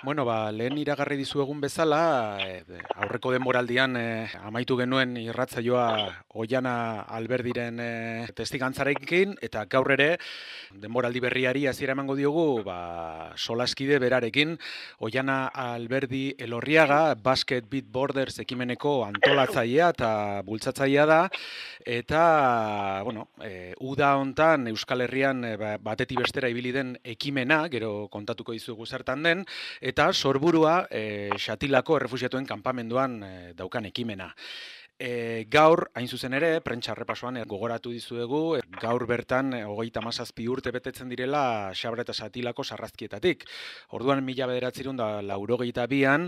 Bueno, lehen iragarri dizuegun bezala, aurreko denboraldian amaitu genuen irratsaioa Oihana Alberdiren testigantzarekin, eta gaur ere denboraldi berriari hasiera emango diogu, solaskide berarekin, Oihana Alberdi Elorriaga, Basket Beat Borders ekimeneko antolatzailea eta bultzatzailea da, eta, bueno, uda hontan Euskal Herrian batetik bestera ibili den ekimena, gero kontatuko dizugu zertan den, eta sorburua Xatilako errefuxiatuen kanpamenduan daukan ekimena. Gaur, hain zuzen ere, prentsa errepasoan gogoratu dizuegu, gaur bertan 37 urte betetzen direla Xabra eta Xatilako sarrazkietatik. Orduan 1982an,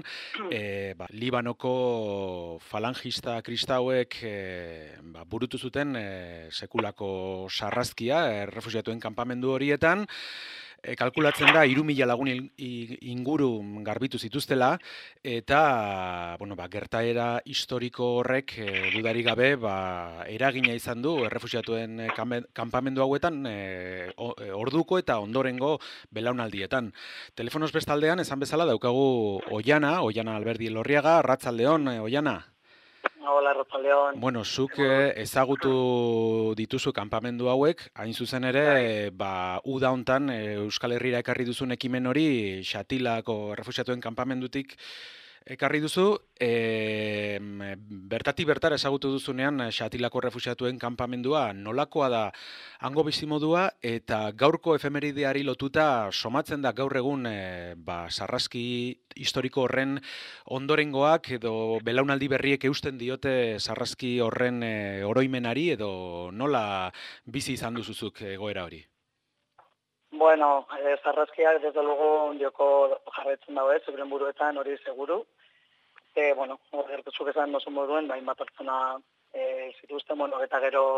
Libanoko falangista kristauek burutu zuten sekulako sarrazkia errefuxiatuen kanpamendu horietan. Kalkulatzen da 3.000 lagun inguru garbitu zituztela, eta gertaera historiko horrek dudarik gabe eragina izan du errefuxiatuen kanpamendu hauetan orduko eta ondorengo belaunaldietan. Telefonoz bestaldean, esan bezala, daukagu Oihana Alberdi Elorriaga. Arratsaldeon, Oihana. Hola, Arratsaldeon. Bueno, zuk ezagutu dituzu kanpamendu hauek, hain zuzen ere, uda hontan Euskal Herrira ekarri duzun ekimen hori Xatilako errefuxiatuen kanpamendutik ekarri duzu. Bertatik bertara ezagutu duzunean Xatilako errefuxiatuen kanpamendua nolakoa da hango bizimodua, eta gaurko efemerideari lotuta somatzen da gaur egun sarrazki historiko horren ondorengoak edo belaunaldi berriek eusten diote sarrazki horren oroimenari, edo nola bizi izan duzuzuk egoera hori? Bueno, sarrazkiak desde luego joko jarraitzen dago, euren buruetan hori seguru. Bueno, gertuzuk esan dozu moduen, hainbat pertsona zituzten, eta gero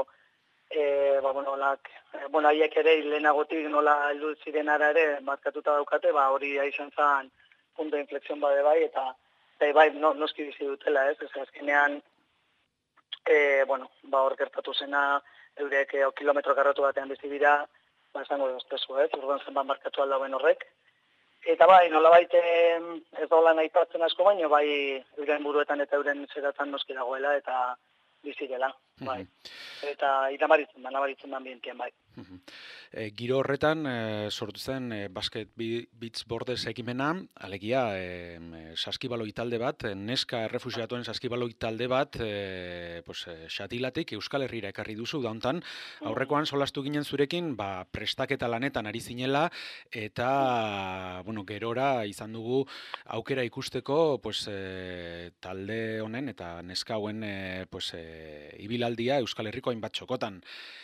haiek ere lehenagotik nola heldu zirenara ere markatuta daukate, hori izan zen punto de inflexión bai, eta noski bizi dutela, ez azkenean, hor gertatu zena, eurek kilometro karratu batean bizi dira, esango doztezu, urduan zenbat markatu aldauen horrek. Eta nolabait ez da lan aipatzen asko, baino euren buruetan eta euren zeratan noski dagoela eta bizi dela, bai. Eta nabaritzen da ambientien, bai. Giro horretan sortu zen Basket Beat Borders ekimena, alegia saskibaloi talde bat, neska errefuxiatuen saskibaloi talde bat Xatilatik Euskal Herrira ekarri duzu da hontan. Aurrekoan solastu ginen zurekin prestaketa lanetan ari zinela, eta gerora izan dugu aukera ikusteko talde honen eta neska hauen ibilaldia Euskal Herriko hainbat txokotan.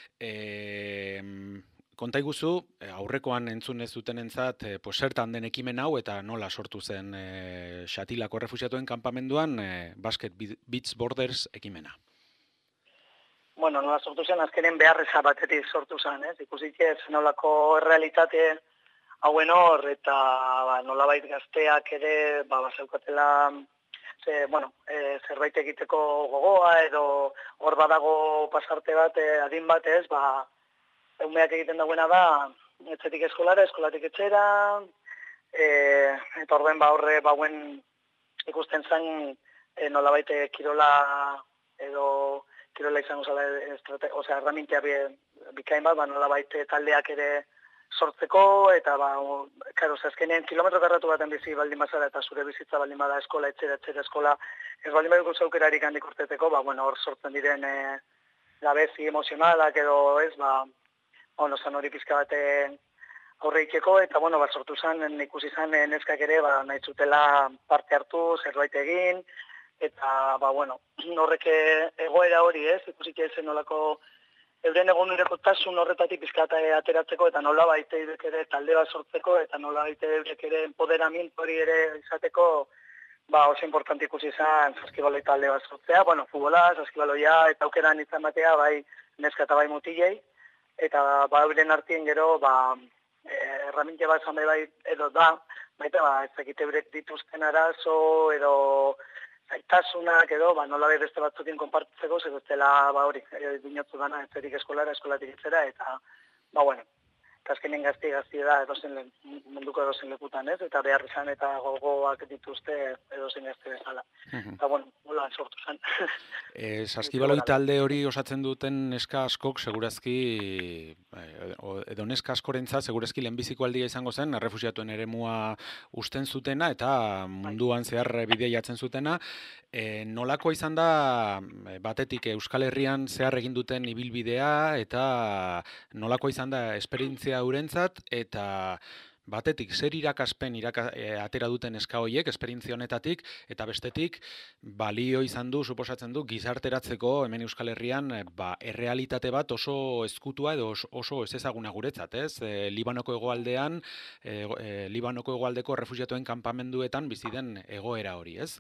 Konta iguzu, aurrekoan entzun ez dutenentzat zertan den ekimen hau eta nola sortu zen Xatilako errefuxiatuen kanpamenduan Basket Beat Borders ekimena? Bueno, nola sortu zen, azkenen beharreza batetik sortu zen, ikusik ez nolako realitate hauen hor, eta nolabait gazteak ere bazeukatela zerbait egiteko gogoa, edo hor badago pasarte bat, adin batez, eumeak egiten dagoena da, etxetik eskolara, eskolatik etxera, eta orden horre bauen ikusten zen nolabait kirola edo kirola izango zela erramintea bikain bat, nolabait taldeak ere sortzeko, eta azkenean kilometro karratu baten bizi baldin bazara eta zure bizitza baldin bada eskola, etxera eskola, ez baldin baduko zaukerarik handik urteteko, hor sortzen diren gabezi emozionalak edo ez, zan hori pizka bate aurreikeko, eta sortu zen, ikusi zen neskak ere nahi zutela parte hartu, zerbait egin, eta horrek egoera hori ez, ikusik ezen nolako euren egunureko tasun horretatik pizkata ateratzeko, eta nola baite eurek ere talde bat sortzeko, eta nola baite eurek ere empoderamiento hori ere izateko, oso importante ikusi izan saskibaloi talde bat sortzea, futbola, saskibaloia, eta aukeran izan batea, neska eta mutilei, eta euren artien gero, erraminte bat zan edo da, baita, ez dakit eurek dituzten arazo, edo zaitasunak edo, nola beste batzukin konpartitzeko, zer bestela hori, dinotzu gana, etzerik eskolara, eskolatik etzera, eta, eta azkenen gazti da munduko edozen lekutan, ez? Eta behar izan eta gogoak dituzte edozen gazte bezala. Eta, bueno, nola sortu zen. Saskibaloi talde hori osatzen duten neska askok segurazki, edo neska askorentzat segurazki lehenbiziko aldia izango zen, errefusiatuen eremua usten zutena eta munduan zehar bidea jatzen zutena. Nolakoa izan da batetik Euskal Herrian zehar egin duten ibilbidea eta nolakoa izan da esperientzia eurentzat eta batetik zer irakaspen atera duten eska hoiek esperientzia honetatik eta bestetik balio izan du, suposatzen du, gizarteratzeko hemen Euskal Herrian errealitate bat oso ezkutua edo oso ezezaguna guretzat, ez? Libanoko hegoaldean, Libanoko hegoaldeko errefuxiatuen kanpamenduetan bizi den egoera hori, ez?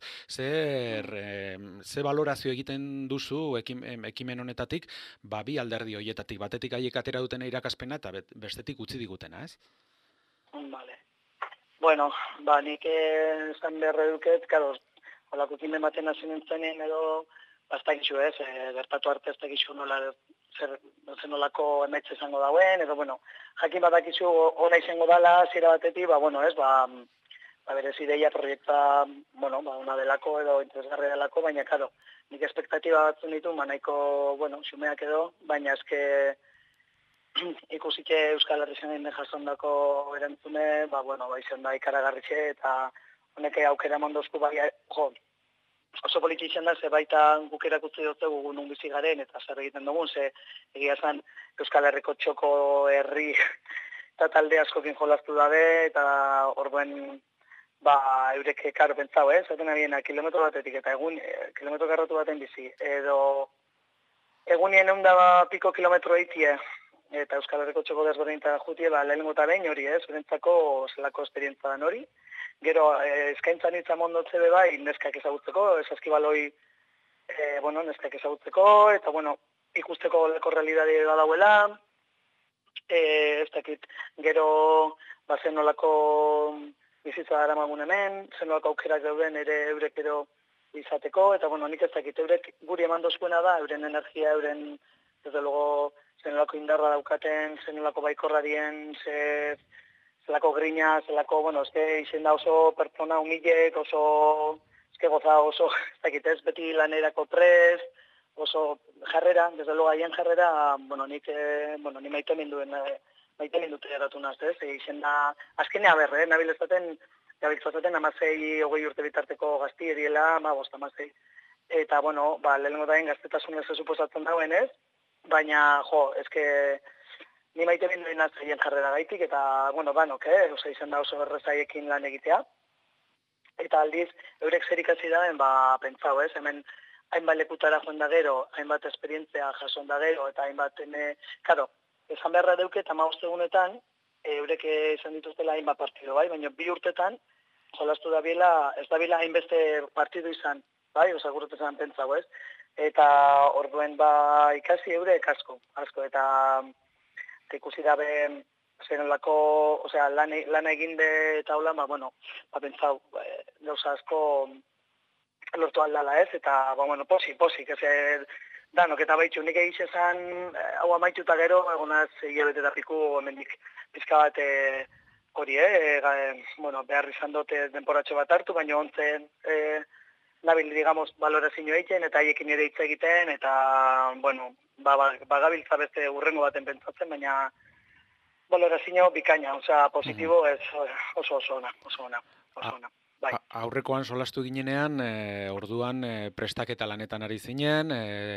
Ze valorazio egiten duzu ekimen honetatik, bi alderdi hoietatik, batetik haiek atera duten irakaspena eta bestetik utzi digutena, ez? Vale. Bueno, nik esan beharra duket, karo, holako ekimen baten hasi nintzenean edo, ez dakizu ez, gertatu arte ez dakizu nolako emaitza izango dauen, edo, bueno, jakin bat dakizu ona izango dala, zira batetik, ez, berez ideia proiekta, ona delako edo interesgarri delako, baina, karo, nik espektatiba batzun ditu, nahiko, xumeak edo, baina eske ikusik Euskal Herri zen jasondako erantzune, izan da ikaragarritxe eta honek aukera mondozku oso politi izan da, ze baita guk erakutzi dut gu nun bizi garen eta zer egiten dugun, ze egia zen Euskal Herriko txoko herri eta talde askokin jolaztu dabe eta orduen eurek karo pentsau, zaten abiena kilometro batetik eta egun kilometro karratu baten bizi, edo egunien piko kilometro eitie, eta Euskal Herriko txoko desberdintan jutie, lehenengo eta behin hori, berentzako zelako esperientza den hori. Gero, eskaintzan hitza mondotze bai, neskak ezagutzeko, Saskibaloi, neskak ezagutzeko, eta, ikusteko leko realidade da dauela, ez dakit, gero, zen nolako bizitza dara magun hemen, zen nolako aukerak dauden ere eurek ero izateko, eta, nik ez dakit, eurek guri eman dozkuena da, euren energia, euren, desde luego, zenolako indarra daukaten, zenolako baikorrarien, zelako grina, zelako, izen da oso pertsona humilek, oso, goza oso, ez dakit ez, beti lanerako prest, oso jarrera, desde luego haien jarrera, ni maite mindute eratu naz, ez, izen da, azkenea berre, nabiltzaten 16-20 urte bitarteko gazti ediela, 15-16, eta, lehenengo daen gaztetasun ez suposatzen dauen, ez, baina, ni maite bindu nazaien jarrera gaitik, eta, danok, izan da oso berrezaiekin lan egitea. Eta aldiz, eurek zer ikasi daen, pentsau, hemen hainbat lekutara joan da gero, hainbat esperientzia jason da gero, eta hainbat, karo, esan beharra deuke, 15 egunetan, eurek izan dituztela hainbat partido, bai, baina 2 urtetan, jolastu da biela, ez da biela hainbeste partidu izan, bai, osagurtetan pentsau, ez? Eta orduen ikasi eurek asko, eta ikusi dabe zenolako, lana eginde eta hola, pentsau, gauza asko lortu aldala, ez? Eta, posik, ez danok, eta baitxu, nik egizezan, hau amaituta gero, egonaz hilabete eta piku, hemendik pizka bat hori, behar izan dute denporatxo bat hartu, baina ontzen nabil, digamos, valorazio egiten, eta haiekin ere hitz egiten, eta, bagabiltza beste urrengo baten pentsatzen, baina valorazio bikaina, positibo ez oso ona. Bai. Aurrekoan solastu ginenean, orduan prestaketa lanetan ari zinen,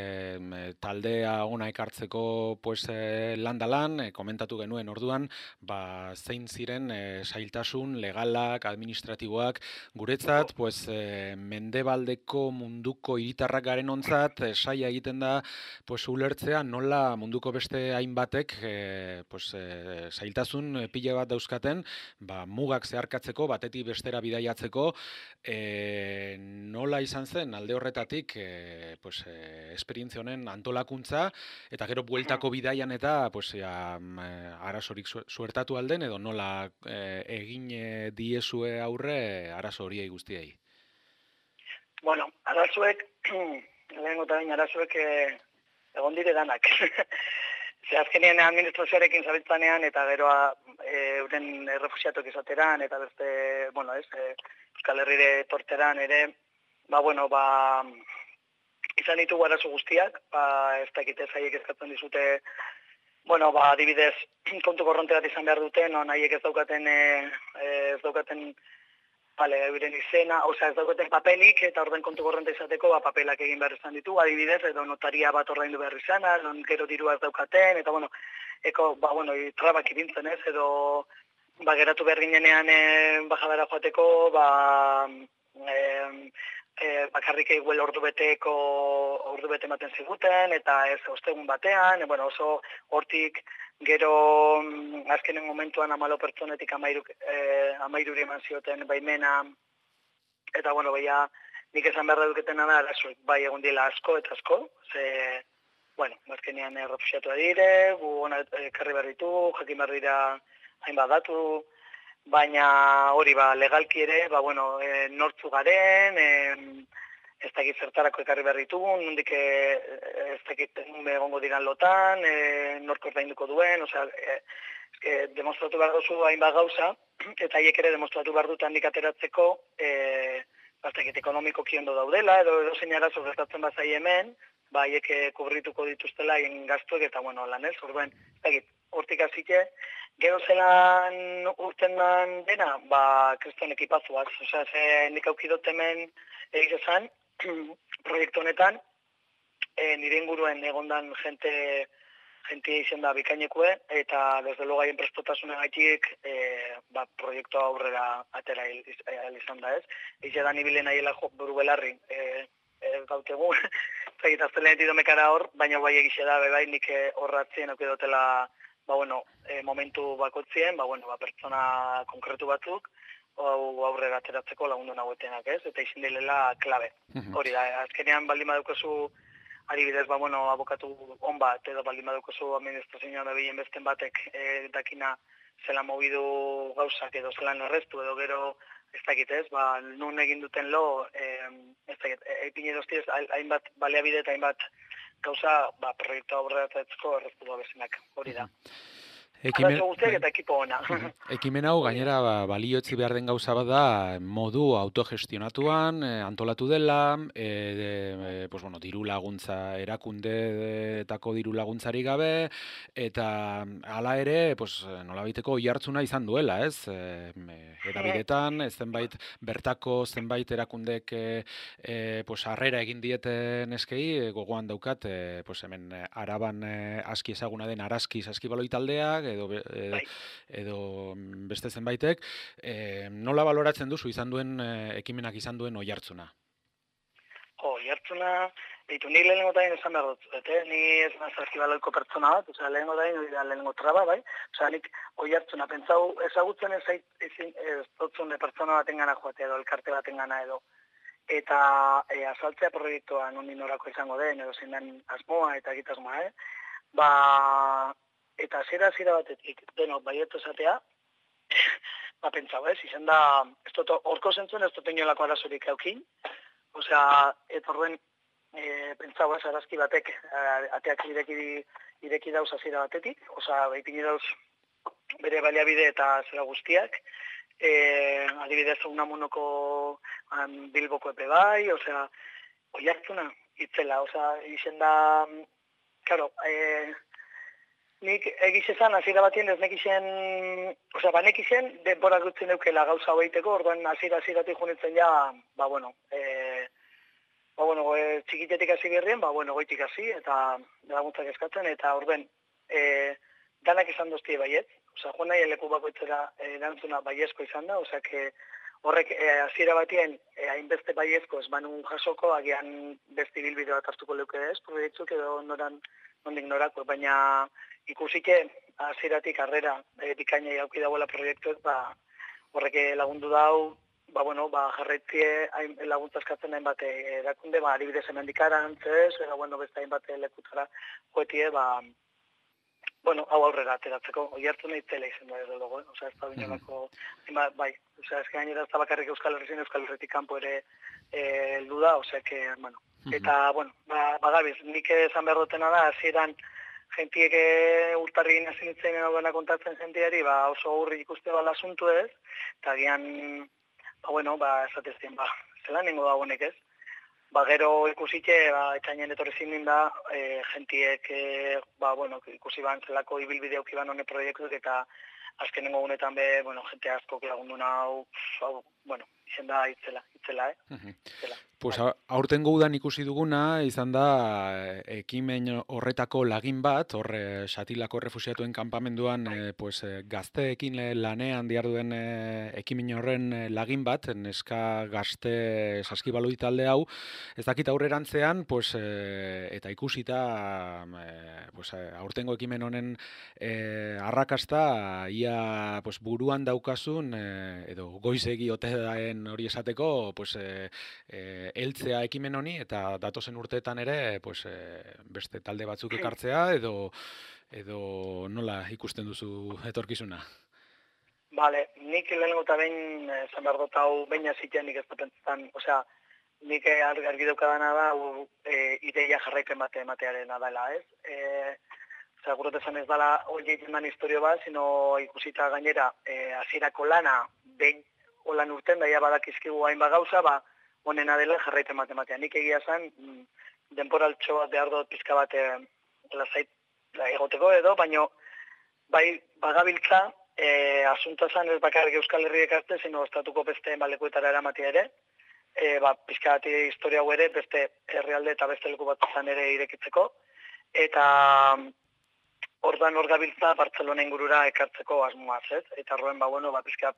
taldea ona ekartzeko landalan, komentatu genuen orduan, zein ziren zailtasun legalak, administratiboak, guretzat, mendebaldeko munduko hiritarrak garen ontzat, saia egiten da, ulertzea nola munduko beste hainbatek, zailtasun pila bat dauzkaten, mugak zeharkatzeko, batetik bestera bidaiatzeko, nola izan zen alde horretatik esperientzia honen antolakuntza eta gero bueltako bidaian eta arazorik suertatu alden edo nola egin diezue aurre arazo horiei guztiei? Arazoek, lehenengo eta bain arazoek egon dire danak. Ze azkenean administrazioarekin zabiltzanean eta geroa euren refusiatuak izateran eta beste, bueno, Euskal Herrire torteran ere, izan ditugu arazo guztiak, ez dakite zaiek eskatzen dizute, adibidez, kontu korronte bat izan behar duten, nahiek ez daukaten euren izena, ez daukaten papelik, eta orden kontu korronte izateko, papelak egin behar izan ditu, adibidez, edo notaria bat ordaindu behar izana, gero dirua ez daukaten, eta trabak ipintzen ez, edo geratu behar ginenean bajadara joateko, bakarrik eguel ordu bete ematen ziguten, eta ez ostegun batean, oso hortik gero azkenen momentuan 14 pertsonetik 13 eman zioten baimena, eta nik esan behar duketena da, arazoek bai egon dila asko eta asko, ze, azkenean refusiatua dire, gu hona ekarri behar ditu, jakin behar dira hainbat datu, baina hori legalki ere, nortzu garen, ez dakit zertarako ekarri behar ditugun, nondik ez dakit egongo diran lotan, norko ordainduko duen, demostratu behar duzu hainbat gauza, eta haiek ere demostratu behar dut handik ateratzeko, ekonomikoki ondo daudela, edo zein arazo gertatzen bazai hemen, haiek kubrituko dituztela egin gaztuek, eta lan ez, orduen, ez dakit, hortik hasike, gero zelan urten dena, kriston ekipazuaz, nik aukidot hemen egizezan, proiektu honetan, nire inguruen egondan jente izen da bikainekue, eta desde luego haien prestotasuna gaitik proiektu aurrera atera izan da ez. Eixe da nibilen aiela buru belarri gautegu, zagitaztelenetik domekara hor, baina bai egixe da, nik horratzien aukidotela momentu bakotzien, pertsona konkretu batzuk, aurrera ateratzeko lagundu nagoetenak ez, eta izin dilela klabe. Hori da, azkenean baldin badukozu, adibidez, abokatu on bat, edo baldin badukozu administrazioan dabilen besten batek dakina zela mobidu gauzak edo zelan erreztu, edo gero ez dakit ez, nun egin duten lo, ez dakit, epine doztiez, hainbat baliabide eta hainbat gauza, proiektu aurrera ateratzeko erreztu da bezenak, hori da. Arazo guztiak eta ekipo ona. Ekimen hau gainera baliotzi behar den gauza bat da modu autogestionatuan antolatu dela, diru laguntza erakundeetako diru laguntzari gabe, eta hala ere nolabaiteko oihartzuna izan duela, ez? Edabidetan, bertako zenbait erakundek harrera egin dieten eskei, gogoan daukat, hemen Araban aski ezaguna den Araski saskibaloi taldeak, edo beste zenbaitek, nola baloratzen duzu ekimenak izan duen oihartzuna? Oihartzuna, ni lehenengo tain esan behar dut, ni ez saskibaloiko pertsona bat, lehenengo tain hori da lehenengo traba, bai? Nik oihartzuna, pentsau ezagutzen ez dutzun pertsona baten gana joatea edo, elkarte baten gana edo, eta azaltzea proiektua nondi norako izango den, edo zein den asmoa eta egitasmoa, eta zera batetik, baietu esatea, pentsau ez, izan da, horko zentzuen ez dut inolako arazorik eukin, eta horren, pentsau ez, arazki batek, ateak ireki dauz azira batetik, ipini dauz bere baliabide eta zera guztiak, adibidez Unamunoko Bilboko epe bai, oihartzuna itzela, izen da, claro, nik egizezan, hasiera batien ez nekixen, nekixen, denbora dutzen eukela gauza hoiteko, orduan hasieratik junitzen ja, txikitetik hasi gerrien, goitik hasi, eta laguntzak eskatzen, eta orduan, danak esan doztie baiet, joan nahi leku bakoitzera erantzuna baiezko izan da, horrek hasiera batien hainbeste baiezko ez banun jasoko, agian beste bilbide bat hartuko leuke ez, proiektzuk edo nondik norako, baina ikusike hasieratik harrera bikainei auki dagoela proiektuek, horrek lagundu dau, jarraitzie laguntza eskatzen hainbat erakunde, adibidez hemendik arantzez, beste hainbat lekutara joetie, hau aurrera ateratzeko, oihartzuna itzela izan da edo dago, ez da binolako, bai, ez gainera ez da bakarrik Euskal Herretik kanpo ere heldu da, eta, bagabiz, nik esan behar dutena da, hasieran jentiek urtarri nazin itzen gaudana kontatzen jentiari, oso aurri ikuste bala asuntu ez, eta gian, esatezien, zelan nengo da honek ez. Gero ikusike, etxainen etorri zindin da, jentiek, ikusi ban zelako ibilbide aukiban honek proiektuk, eta azkenengo gunetan jente asko lagundu hau, izen da itzela, itzela. Pues aurtengo udan ikusi duguna izan da ekimen horretako lagin bat, Satilako refuxiatuen kanpamenduan gazteekin lanean diharduen ekimen horren lagin bat, neska gazte saskibaloi talde hau, ez dakit aurrerantzean, eta ikusita aurtengo ekimen honen arrakasta ia buruan daukazun, edo goizegi ote daen hori esateko, heltzea ekimen honi eta datozen urteetan ere beste talde batzuk ekartzea edo nola ikusten duzu etorkizuna? Bale, nik lehenengo eta behin esan behar dut hau behin azitean nik ez patentzetan, nik argi daukadana da ideia jarraipen matearena dela, ez? Gurot esan ez dela hori egiten den historio bat, sino ikusita gainera hasierako lana behin holan urten daia badakizkigu hainbat gauza, honena dela jarraipen matematea. Nik egia zen, denporaltxo bat behar dut pizka bat lasait egoteko edo, baino bai bagabiltza asunta zen ez bakarrik Euskal Herriek arte, sino estatuko beste balekuetara eramatea ere, pizka bat historia hau ere beste herrialde eta beste leku bat zen ere irekitzeko, eta ordan hor gabiltza Bartzelona ingurura ekartzeko asmoaz, ez? Eta horren, pizka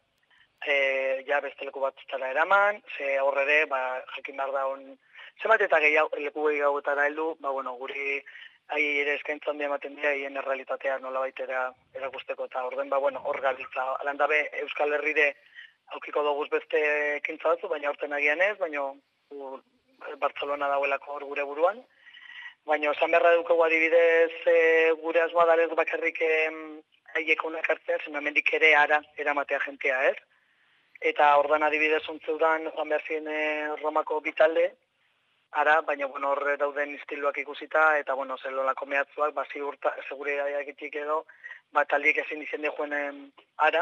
beste leku bat zara eraman, ze horre ere, jakin behar da zenbat eta leku gehiagotara heldu, guri ere eskaintza handia ematen dira, hien errealitatea nola baitera erakusteko, eta orden, hor gabiltza. Alandabe, Euskal Herrire aukiko doguz beste ekintza batzu, baina horten agian ez, baina Bartzelona dauelako hor gure buruan. Baina, esan beharra dukagu adibidez, gure asmoa dalez bakarrik haiek honak hartzea, zen hemendik ere ara eramatea jentea, ez? Eta ordan adibidez ontzeudan joan behar ziren Romako bitalde, ara, baina horre dauden istiluak ikusita, eta zelolako mehatzuak, seguridadea egitik edo, taldiek ezin izen joen ara,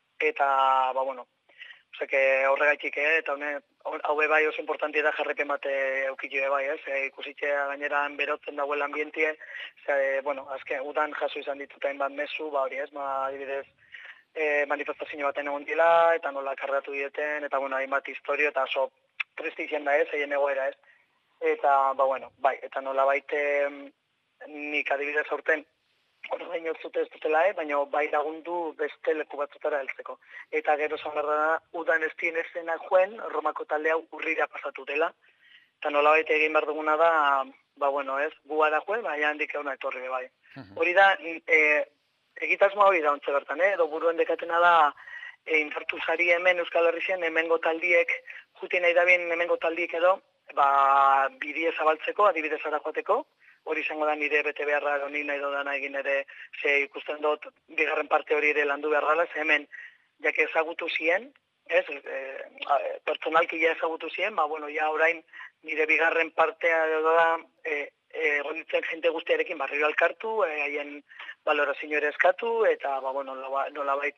eta, horregaitik, eta hau bai oso importantia da jarrepen bat eukiko bai, ez? Ikusitzea gaineran berotzen dagoela ambientie, azken udan jaso izan ditutain bat mezu, hori ez, adibidez, manifestazio baten egon dila, eta nola kargatu dieten, eta hainbat historio, eta oso triste izan da ez, haien egoera ez. Eta, eta nola baite nik adibidez aurten, hori baino ez dutela, baina bai lagundu beste leku batzutara heltzeko. Eta gero esan behar da, udan ez dien ezena joen, Romako talde hau urrira pasatu dela, eta nola baite egin behar duguna da, gu ara joen, baina handik egon etorri bai. Hori da, egitasmoa hori da ontze bertan, edo buruen dekatena da infartu zari hemen Euskal Herrien hemengo taldiek, juti nahi da bien hemengo taldiek edo, bidie zabaltzeko, adibidez ara joateko, hori izango da nire bete beharra edo nik nahi dodana egin ere, ze ikusten dut bigarren parte hori ere landu behar dela, ze hemen jak ezagutu ziren, ez, pertsonalki ja ezagutu ziren, ja orain nire bigarren partea edo da, erronitzen jente guztiarekin barriro alkartu, haien balorazio ere eskatu, eta nolabait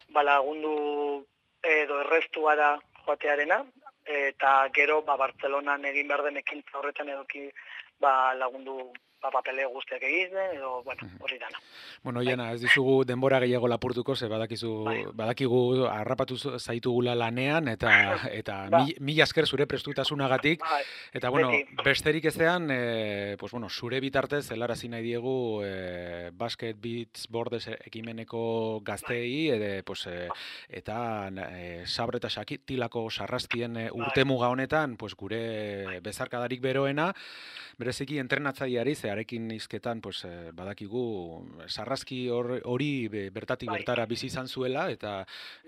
lagundu edo errestu gara joatearena, eta gero Bartzelonan egin behar den ekintza horretan edoki lagundu papele guztiak egiten, edo, hori dana. Jana, ez dizugu denbora gehiago lapurtuko, ze badakigu harrapatu zaitugula lanean, eta mila esker zure prestutasunagatik, eta, besterik ezean, zure bitartez, helarazi nahi diegu Basket Beats Bordez ekimeneko gazteei, eta Sabre eta Satilako sarrastien urtemuga honetan, gure bezarkadarik beroena, bereziki entrenatzaileari, zearekin izketan badakigu sarraski hori bertatik bertara bizi izan zuela, eta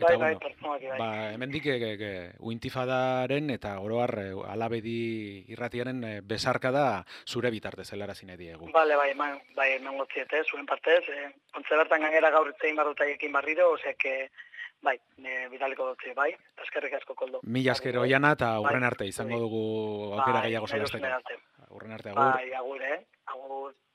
hemendik uintifadaren eta oroar alabedi irratiaren bezarkada zure bitartez helarazi nahi diegu. Bai, emango ziete, zuen partez, ontze bertan gainera gaur itzein barrutaiekin barriro, osek, bidaliko dutzi, eskerrik asko Koldo. Mila esker Oiana, eta hurren arte izango dugu aukera gehiago solasteko. Hurren arte, agur. Agur, agur.